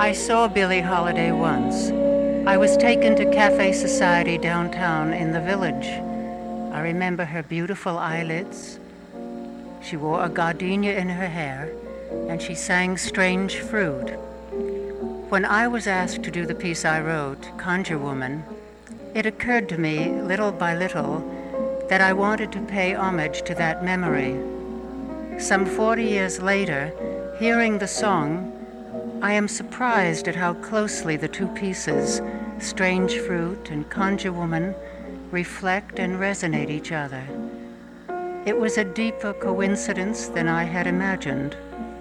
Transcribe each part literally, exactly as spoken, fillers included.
I saw Billie Holiday once. I was taken to Cafe Society downtown in the Village. I remember her beautiful eyelids. She wore a gardenia in her hair, and she sang Strange Fruit. When I was asked to do the piece I wrote, Conjure Woman, it occurred to me, little by little, that I wanted to pay homage to that memory. Some forty years later, hearing the song, I am surprised at how closely the two pieces, Strange Fruit and Conjure Woman, reflect and resonate each other. It was a deeper coincidence than I had imagined.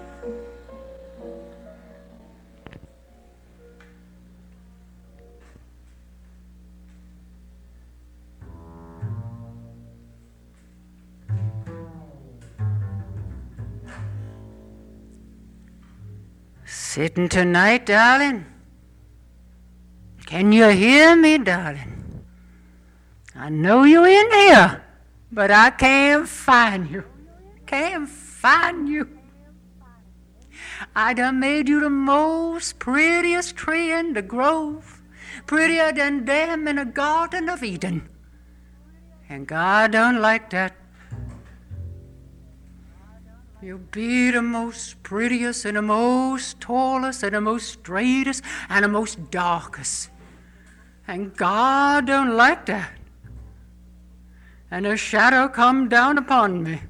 Sitting tonight, darling? Can you hear me, darling? I know you're in here, but I can't find you. Can't find you. I done made you the most prettiest tree in the grove, prettier than them in the Garden of Eden. And God don't like that. You'll be the most prettiest and the most tallest and the most straightest and the most darkest. And God don't like that. And a shadow come down upon me.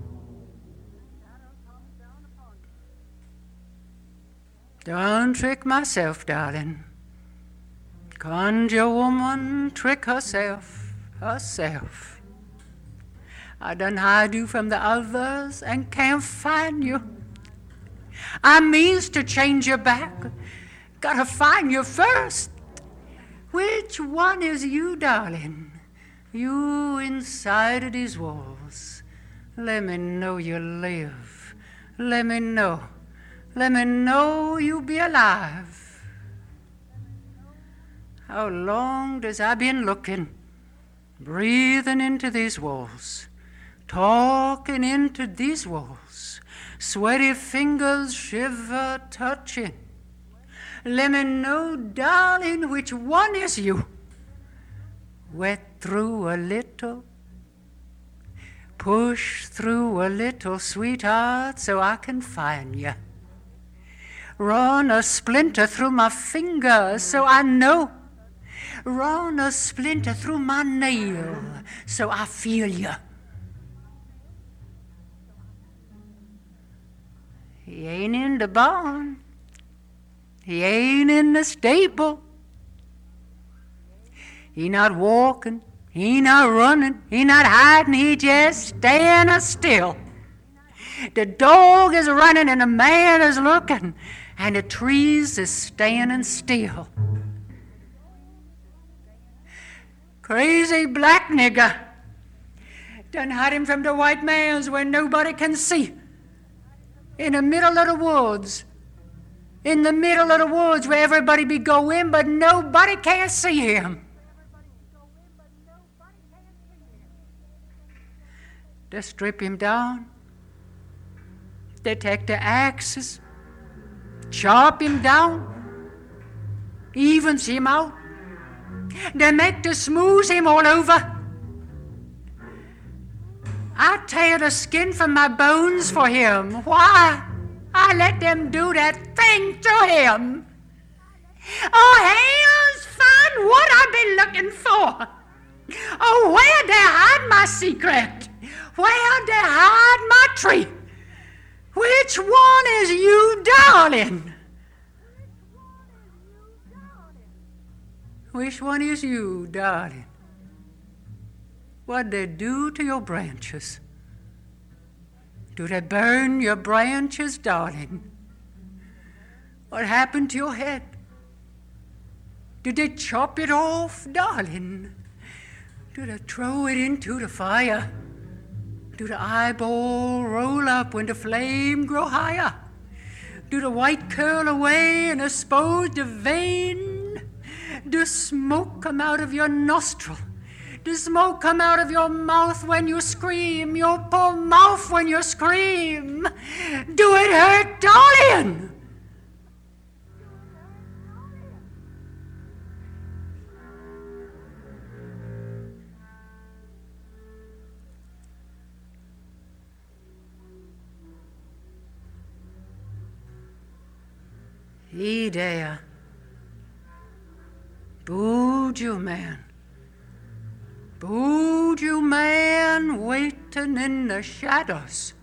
Don't trick myself, darling. Conjure woman trick herself, herself. I done hide you from the others and can't find you. I means to change you back. Gotta find you first. Which one is you, darling? You inside of these walls. Let me know you live. Let me know. Let me know you be alive. How long does I been looking, breathing into these walls? Talking into these walls, sweaty fingers shiver touching. Let me know, darling, which one is you? Wet through a little, push through a little, sweetheart, so I can find you. Run a splinter through my finger so I know. Run a splinter through my nail so I feel you. He ain't in the barn. He ain't in the stable. He not walking. He not running. He not hiding. He just standing still. The dog is running and the man is looking, and the trees is standing still. Crazy black nigger done hide him from the white man's where nobody can see. In the middle of the woods. In the middle of the woods where everybody be going, but nobody can see him. They strip him down. They take the axes, chop him down, evens him out. They make to smooth him all over. I tear the skin from my bones for him. Why? I let them do that thing to him. Oh, hands, find what I've been looking for. Oh, where they hide my secret? Where they hide my tree? Which one is you, darling? Which one is you, darling? What'd they do to your branches? Do they burn your branches, darling? What happened to your head? Did they chop it off, darling? Did they throw it into the fire? Do the eyeball roll up when the flame grow higher? Do the white curl away and expose the vein? Do smoke come out of your nostril? The smoke come out of your mouth when you scream, your poor mouth when you scream. Do it hurt, darling? He there. Buju man. Buju man waiting in the shadows.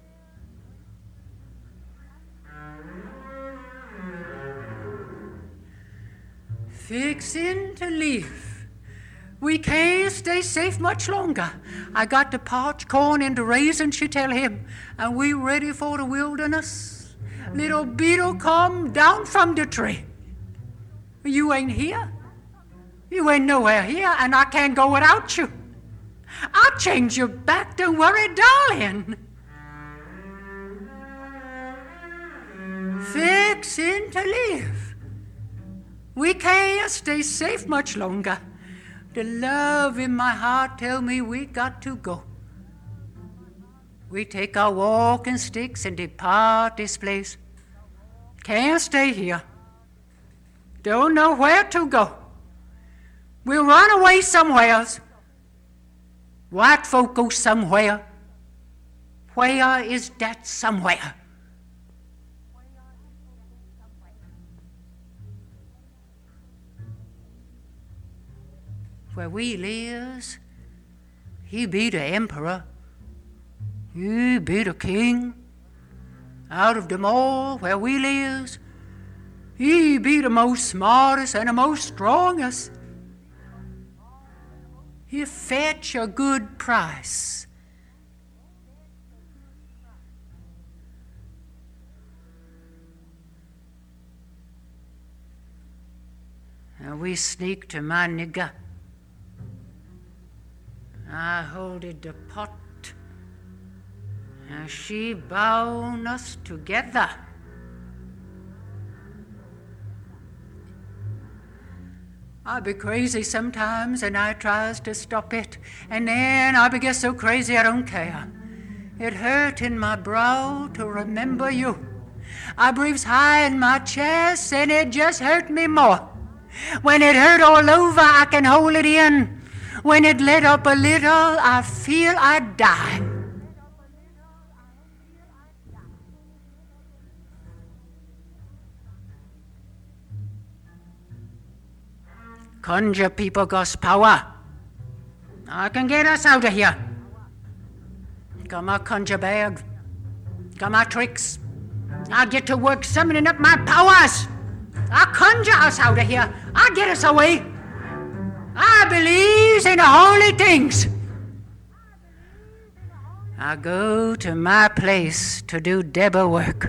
Fixing to leave. We can't stay safe much longer. I got the parched corn and the raisins, she tell him, and we ready for the wilderness. Little beetle come down from the tree. You ain't here. You ain't nowhere here, and I can't go without you. I'll change you back, don't worry, darling. Fixing to leave. We can't stay safe much longer. The love in my heart tell me we got to go. We take our walking sticks and depart this place. Can't stay here. Don't know where to go. We'll run away somewhere. White folk go somewhere. Where is that somewhere? Where we lives, he be the emperor. He be the king. Out of them all, where we lives, he be the most smartest and the most strongest. He fetch a good price. And we sneak to my nigger. I holded the pot, and she bound us together. I be crazy sometimes, and I tries to stop it, and then I be get so crazy I don't care. It hurt in my brow to remember you. I breathes high in my chest, and it just hurt me more. When it hurt all over, I can hold it in. When it let up a little, I feel I'd die. Conjure people got power. I can get us out of here. Got my conjure bag. Got my tricks. I'll get to work summoning up my powers. I'll conjure us out of here. I'll get us away. I believe in the holy things. I go to my place to do devil work.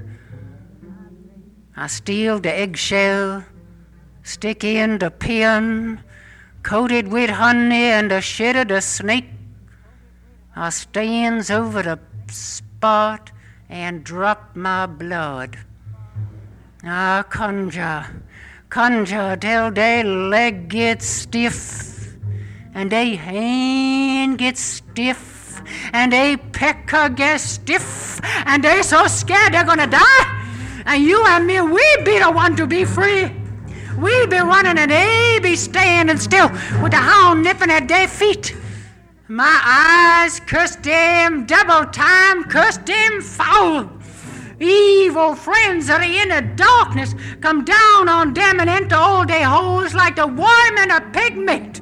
I steal the eggshell, stick in the pin, coated with honey and the shit of the snake. I stands over the spot and drop my blood. I conjure. Conjure till they leg gets stiff, and they hand gets stiff, and they pecker gets stiff, and they so scared they're gonna die. And you and me, we be the one to be free. We be running and they be standing still with the hound nipping at their feet. My eyes curse them double time, curse them foul. Evil friends that are in the darkness come down on them and enter all their holes like the worm in a pigment.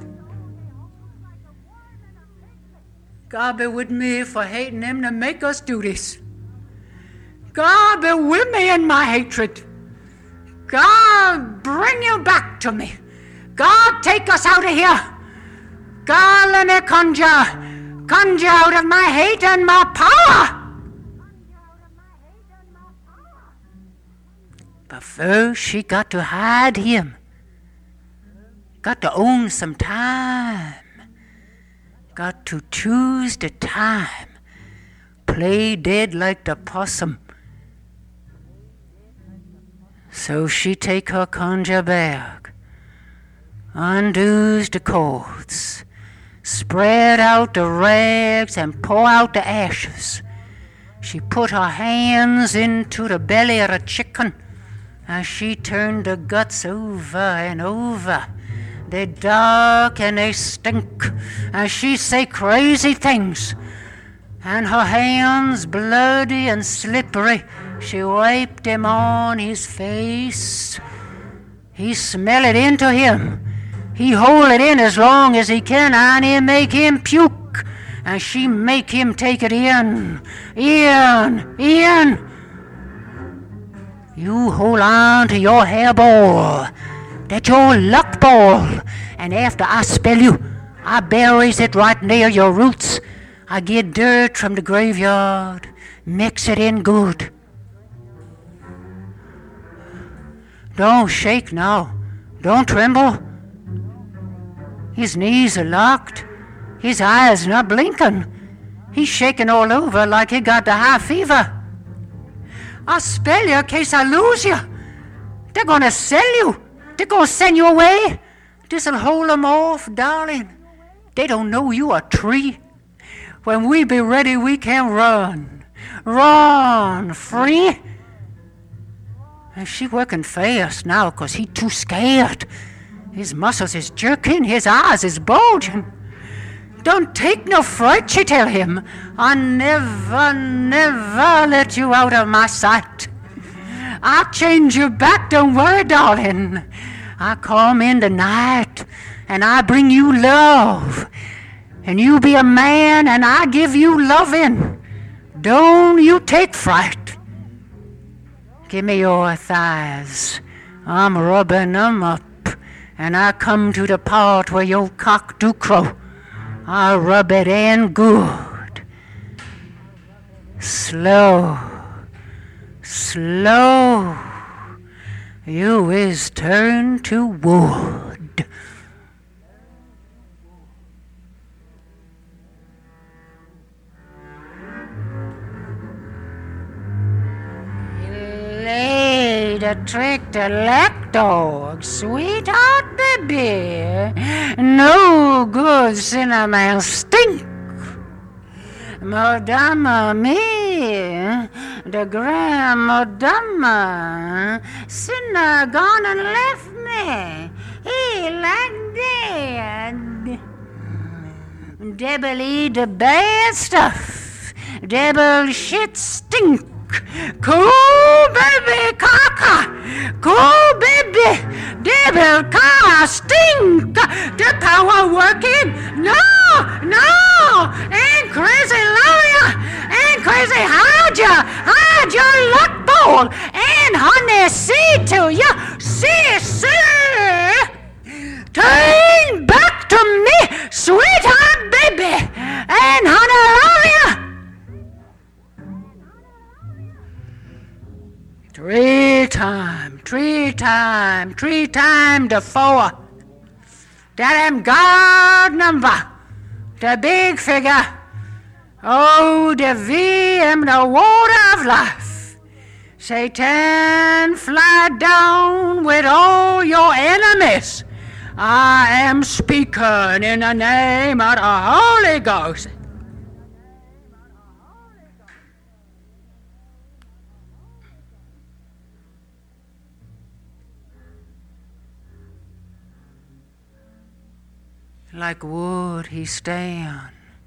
God be with me for hating them to make us do this. God be with me in my hatred. God bring you back to me. God take us out of here. God let me conjure, conjure out of my hate and my power. But first she got to hide him. Got to own some time. Got to choose the time. Play dead like the possum. So she take her conjure bag, undoes the cords, spread out the rags and pour out the ashes. She put her hands into the belly of a chicken, and she turned the guts over and over. They dark and they stink, and she say crazy things. and her hands bloody and slippery, she wiped him on his face. He smell it into him. He hold it in as long as he can, and he make him puke, and she make him take it in, in, in. You hold on to your hairball. That's your luck ball. And after I spell you, I buries it right near your roots. I get dirt from the graveyard, mix it in good. Don't shake now. Don't tremble. His knees are locked. His eyes not blinking. He's shaking all over like he got the high fever. I'll spell you in case I lose you. They're gonna sell you. They're gonna send you away. This'll hold them off, darling. They don't know you a tree. When we be ready, we can run. Run, free. And she working fast now, 'cause he too scared. His muscles is jerking, his eyes is bulging. Don't take no fright, she tell him. I never, never let you out of my sight. I'll change you back, don't worry, darling. I come in the night, and I bring you love. And you be a man, and I give you loving. Don't you take fright. Give me your thighs. I'm rubbing them up, and I come to the part where your cock do crow. I rub it in good. Slow, slow. You is turned to wood. Lay the trick to lack dog, sweetheart baby. No good cinnamon stink. Madame me, the grand madame, sinner gone and left me. He like dead. Devil eat the bad stuff. Devil shit stink. Cool baby caca. Cool baby. Devil car stink. The power working. No, no. Ain't crazy lawyer. Ain't crazy hide ya. Hide your luck bowl. And honey, see to ya. See, see. Turn back to me, sweetheart baby. And honey, lawyer. Three time, three time, three time the four. That am God number, the big figure. Oh, the V am the water of life. Satan, fly down with all your enemies. I am speaking in the name of the Holy Ghost. Like wood he stand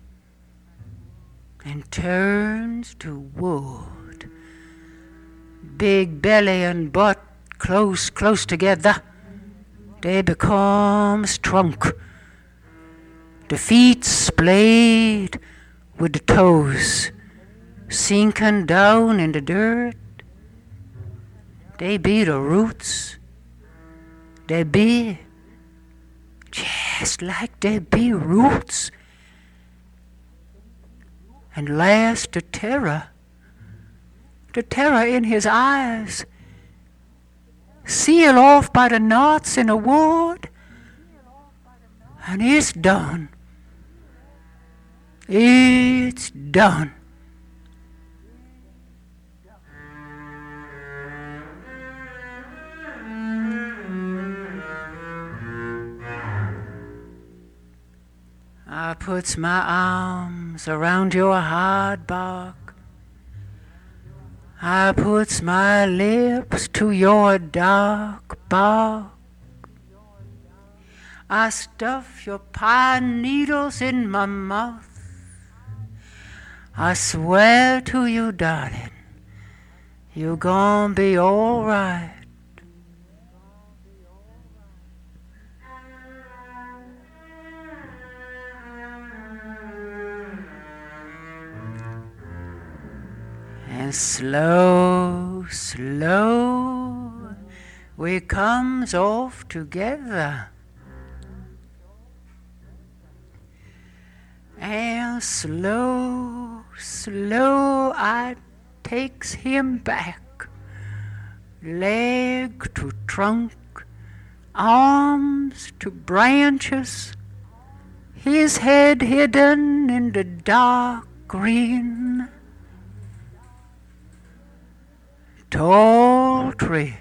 and turns to wood. Big belly and butt close, close together. They becomes trunk. The feet splayed with the toes, sinking down in the dirt. They be the roots. They be just like they be roots. And last the terror, the terror in his eyes, sealed off by the knots in the wood, and it's done. It's done. I puts my arms around your hard bark. I puts my lips to your dark bark. I stuff your pine needles in my mouth. I swear to you, darling, you're gonna be all right. And slow, slow, we comes off together. And slow, slow, I takes him back, leg to trunk, arms to branches, his head hidden in the dark green. Tall tree,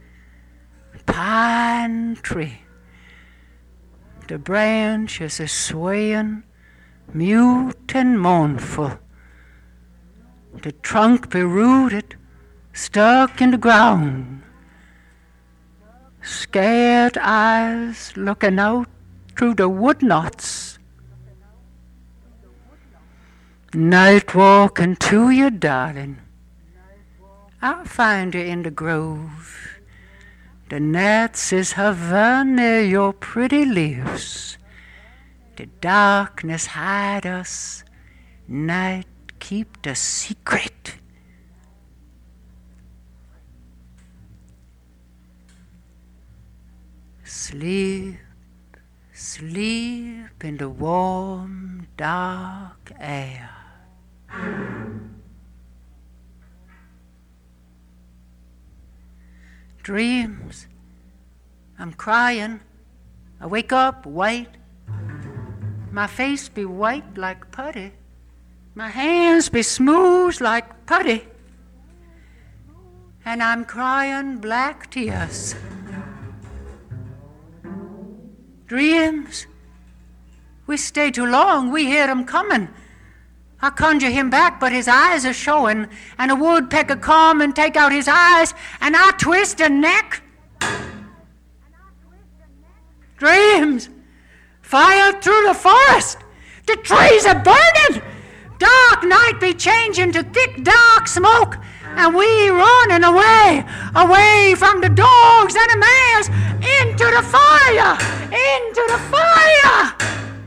pine tree, the branches are swaying, mute and mournful. The trunk be rooted, stuck in the ground. Scared eyes looking out through the wood knots. Night walking to you, darling. I'll find you in the grove. The gnats is hovering near your pretty leaves. The darkness hide us, night keep the secret. Sleep, sleep in the warm, dark air. Dreams, I'm crying. I wake up white. My face be white like putty. My hands be smooth like putty. And I'm crying black tears. Dreams, we stay too long, we hear him coming. I conjure him back, but his eyes are showing, and a woodpecker come and take out his eyes, and I twist a neck. Dreams, fire through the forest, the trees are burning, dark night be changing to thick dark smoke, and we running away, away from the dogs and the mares, into the fire, into the fire.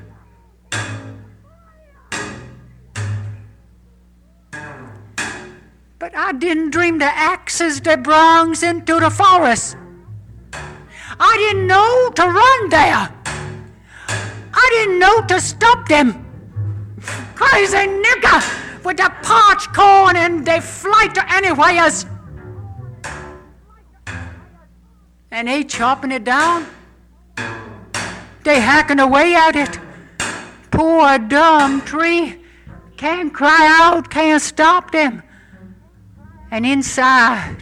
But I didn't dream the axes that brings into the forest. I didn't know to run there. I didn't know to stop them. Crazy nigger with the parched corn and they fly to anywheres. And they chopping it down. They hacking away at it. Poor dumb tree. Can't cry out, can't stop them. And inside,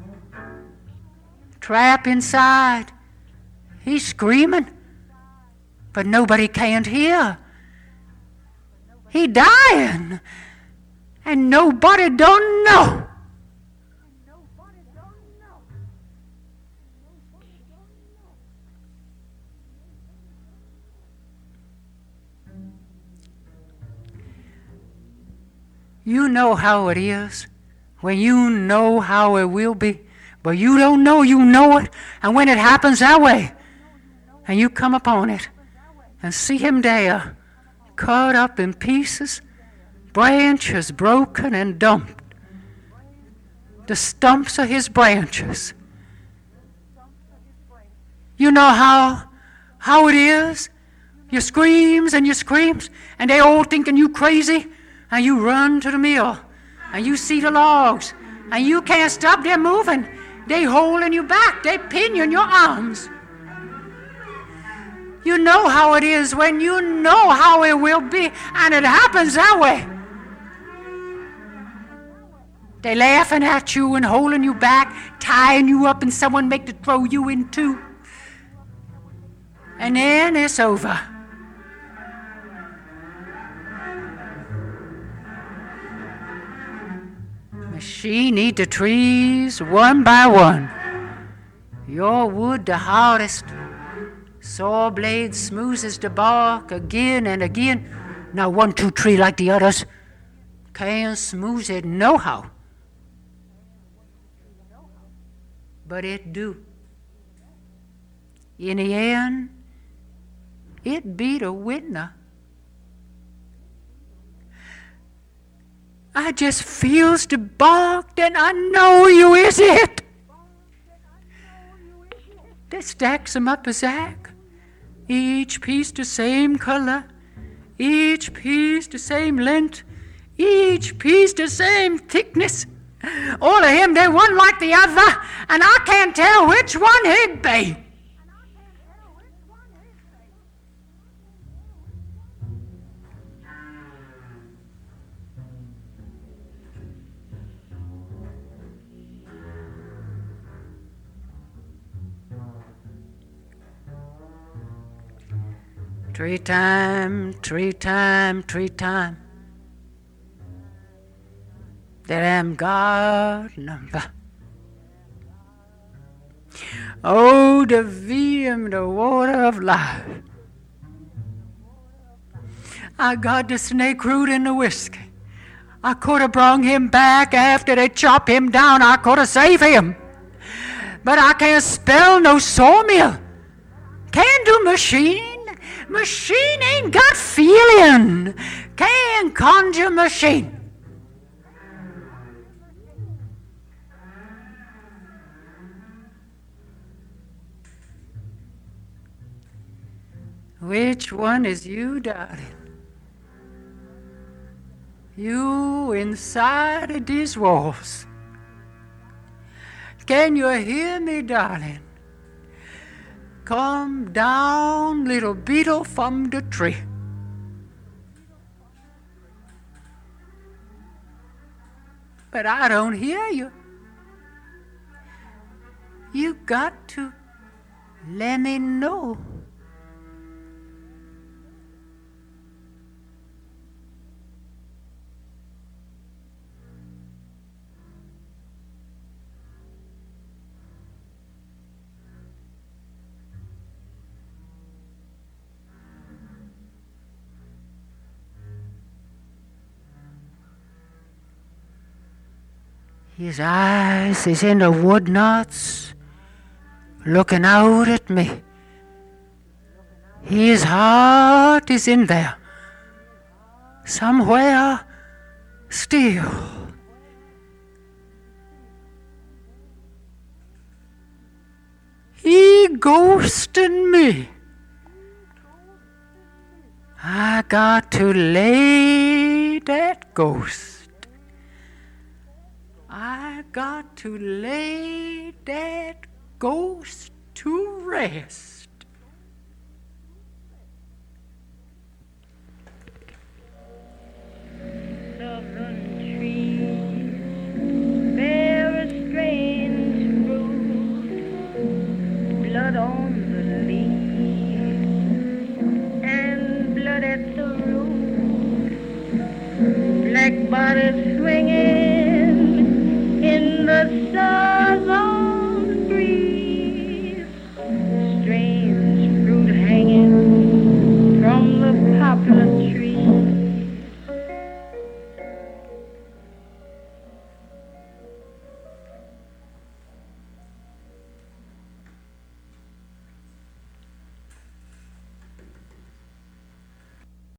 trap inside, he's screaming, but nobody can't hear. He dying, and nobody don't know. You know how it is. When you know how it will be, but you don't know you know it, and when it happens that way, and you come upon it, and see him there, cut up in pieces, branches broken and dumped, the stumps of his branches. You know how, how it is? You screams and you screams, and they all thinking you crazy, and you run to the mill. And you see the logs, and you can't stop them moving. They holding you back. They pin you in your arms. You know how it is when you know how it will be, and it happens that way. They laughing at you and holding you back, tying you up, and someone make to throw you in too. And then it's over. Machine eat the trees one by one. Your wood the hardest. Saw blade smooth as the bark again and again. Now one, two, tree like the others. Can't smooth it nohow. But it do. In the end, it be the winner. I just feels the bark, and I know you is it. They stacks 'em up a sack, each piece the same color, each piece the same length, each piece the same thickness. All of him, they one like the other, and I can't tell which one he'd be. Three time, three time, three time. That am God number. Oh, the veum, the water of life. I got the snake root in the whiskey. I could have brung him back after they chop him down. I could have saved him. But I can't spell no sawmill. Can't do machine. Machine ain't got feeling. Can't conjure machine. Which one is you, darling? You inside of these walls. Can you hear me, darling? Come down, little beetle from the tree. But I don't hear you. You got to let me know. His eyes is in the wood knots, looking out at me. His heart is in there, somewhere still. He ghosting me. I got to lay that ghost. I got to lay that ghost to rest.